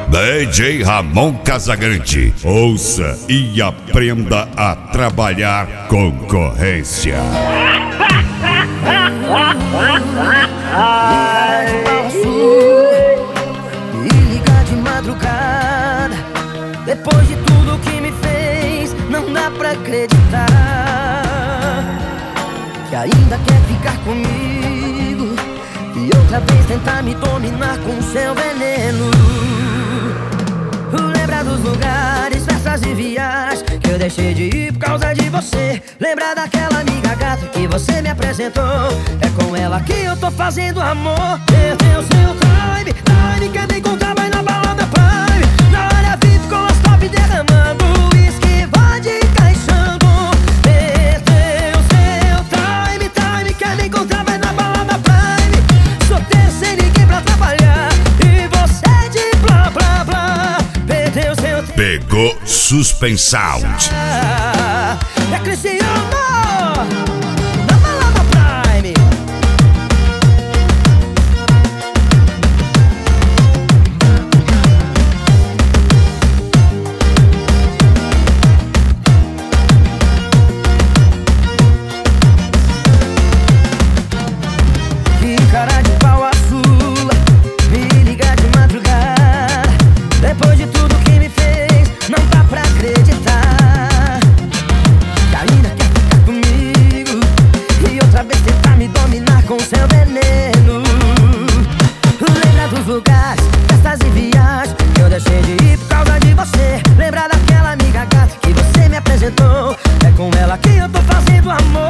DJ Ramon Casagrande. Ouça e aprenda a trabalhar concorrência. Me liga de madrugada, depois de tudo que me fez, não dá pra acreditar que ainda quer ficar comigo e outra vez tentar me dominar com seu veneno. Lembra dos lugares, festas e viagens que eu deixei de ir por causa de você. Lembra daquela amiga gata que você me apresentou. É com ela que eu tô fazendo amor. Perdeu seu time, quer me encontrar, vai na balada Prime. Na área VIP com as top derramando uísque, vodka encaixando. Perdeu seu time, quer me encontrar, vai na balada Prime. Solteiro sem ninguém pra trabalhar e você de blá blá blá. Perdeu seu tempo. Pegou Suspensound. É Cristiano na balada Prime. Que cara de pau azul, me liga de madrugada, depois de tudo que me fez, não dá pra acreditar que ainda quer ficar comigo e outra vez tentar me dominar com seu veneno. Lembra dos lugares, festas e viagens que eu deixei de ir por causa de você. Lembra daquela amiga gata que você me apresentou. É com ela que eu tô fazendo amor.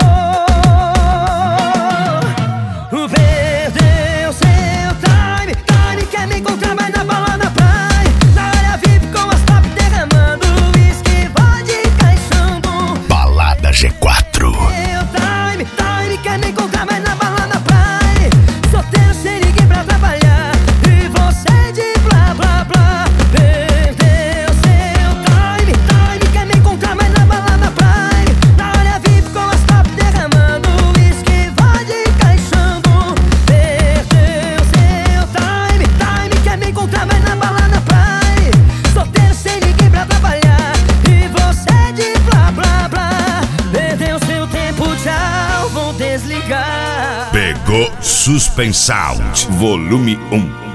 Perdeu seu time, quer me encontrar, vai na balada Prime. Na área VIP com as top derramando uísque, vodka encaixando. Balada G4. Seu time, quer me encontrar, vai na balada Prime. Solteiro sem ninguém pra trabalhar e você de blá blá blá. Perdeu seu time, quer me encontrar, vai na balada Prime. Na área VIP com as top derramando uísque, vodka encaixando. Perdeu seu time, quer me encontrar, vai na balada Prime. Solteiro sem ninguém pra trabalhar e você de blá blá blá. Perdeu seu tempo, tchau, vou desligar. Pegou Suspensound. Volume 1.